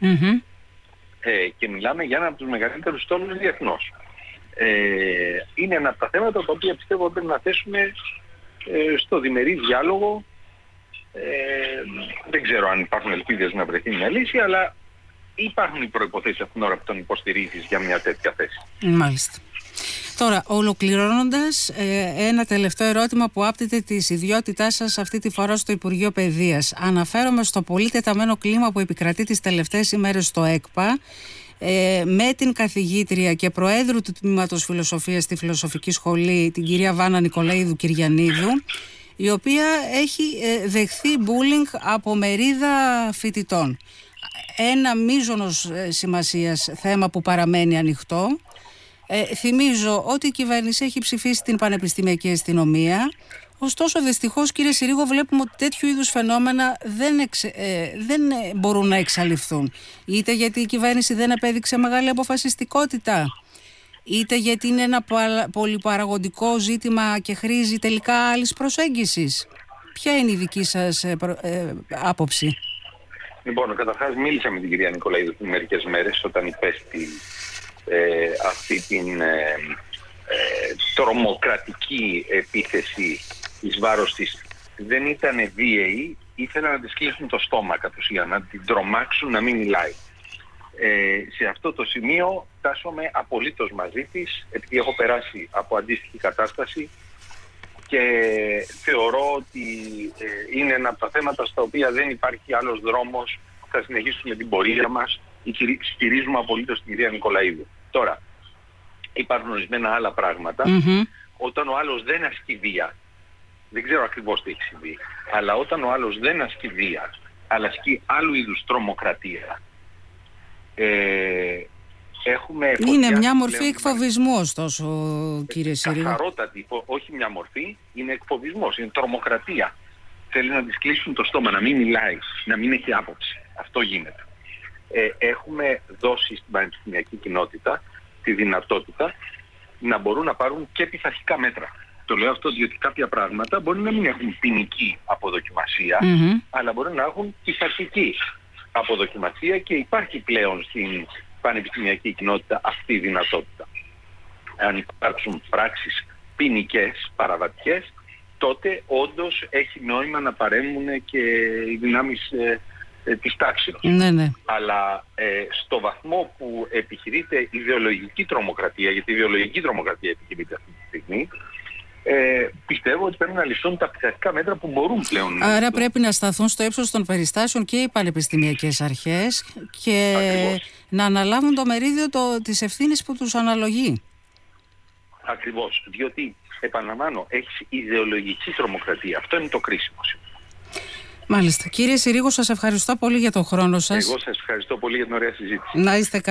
Και μιλάμε για ένα από τους μεγαλύτερους στόλους διεθνώς. Είναι ένα από τα θέματα τα οποία πιστεύω πρέπει να θέσουμε στο διμερή διάλογο. Δεν ξέρω αν υπάρχουν ελπίδες να βρεθεί μια λύση, αλλά υπάρχουν οι προϋποθέσεις αυτήν την ώρα που τον υποστηρίζεις για μια τέτοια θέση. Μάλιστα. Τώρα, ολοκληρώνοντας, ένα τελευταίο ερώτημα που άπτεται της ιδιότητάς σας αυτή τη φορά στο Υπουργείο Παιδείας. Αναφέρομαι στο πολύ τεταμένο κλίμα που επικρατεί τις τελευταίες ημέρες στο ΕΚΠΑ, με την καθηγήτρια και προέδρου του Τμήματος Φιλοσοφίας στη Φιλοσοφική Σχολή, την κυρία Βάνα Νικολαίδου Κυριανίδου, η οποία έχει δεχθεί bullying από μερίδα φοιτητών. Ένα μείζωνος σημασίας θέμα που παραμένει ανοιχτό. Θυμίζω ότι η κυβέρνηση έχει ψηφίσει την πανεπιστημιακή αστυνομία. Ωστόσο, δυστυχώς, κύριε Συρίγο, βλέπουμε ότι τέτοιου είδους φαινόμενα δεν μπορούν να εξαλειφθούν. Είτε γιατί η κυβέρνηση δεν επέδειξε μεγάλη αποφασιστικότητα, είτε γιατί είναι ένα πολυπαραγοντικό ζήτημα και χρήζει τελικά άλλης προσέγγισης. Ποια είναι η δική σας άποψη? Λοιπόν, καταρχάς μίλησα με την κυρία Νικολαίδου μερικές μέρες όταν υπέστη αυτή την τρομοκρατική επίθεση εις βάρος της. Δεν ήταν βίαιοι, ήθελαν να της κλείσουν το στόμα κατ' ουσίαν, να την τρομάξουν να μην μιλάει. Σε αυτό το σημείο τάσσομαι απολύτως μαζί της, επειδή έχω περάσει από αντίστοιχη κατάσταση και θεωρώ ότι είναι ένα από τα θέματα στα οποία δεν υπάρχει άλλος δρόμος. Θα συνεχίσουμε την πορεία μας. Στηρίζουμε απολύτως την κυρία Νικολαίδου. Τώρα, υπάρχουν ορισμένα άλλα πράγματα. Όταν ο άλλος δεν ασκεί βία, δεν ξέρω ακριβώς τι έχει συμβεί, αλλά όταν ο άλλος δεν ασκεί βία, αλλά ασκεί άλλου είδους τρομοκρατία, είναι μια μορφή εκφοβισμού, ωστόσο, κύριε Συρίγο. Καθαρότατη, όχι μια μορφή, είναι εκφοβισμός, είναι τρομοκρατία. Θέλει να της κλείσουν το στόμα, να μην μιλάει, να μην έχει άποψη. Αυτό γίνεται. Έχουμε δώσει στην πανεπιστημιακή κοινότητα τη δυνατότητα να μπορούν να πάρουν και πειθαρχικά μέτρα. Το λέω αυτό διότι κάποια πράγματα μπορεί να μην έχουν ποινική αποδοκιμασία, αλλά μπορεί να έχουν πειθαρχική αποδοκιμασία και υπάρχει πλέον στην πανεπιστημιακή κοινότητα αυτή η δυνατότητα. Αν υπάρξουν πράξεις ποινικές, παραβατικές, τότε όντως έχει νόημα να παρέμβουν και οι δυνάμεις της τάξης. Ναι. Αλλά στο βαθμό που επιχειρείται ιδεολογική τρομοκρατία, γιατί η ιδεολογική τρομοκρατία επιχειρείται αυτή τη στιγμή, πιστεύω ότι πρέπει να ληφθούν τα πειθαρχικά μέτρα που μπορούν πλέον. Άρα πρέπει να σταθούν στο ύψος των περιστάσεων και οι πανεπιστημιακές αρχές και ακριβώς να αναλάβουν το μερίδιο της ευθύνης που τους αναλογεί. Ακριβώς, διότι επαναλαμβάνω, έχει ιδεολογική τρομοκρατία. Αυτό είναι το κρίσιμο. Μάλιστα. Κύριε Συρίγο, σας ευχαριστώ πολύ για τον χρόνο σας. Εγώ σας ευχαριστώ πολύ για την ωραία συζήτηση. Να είστε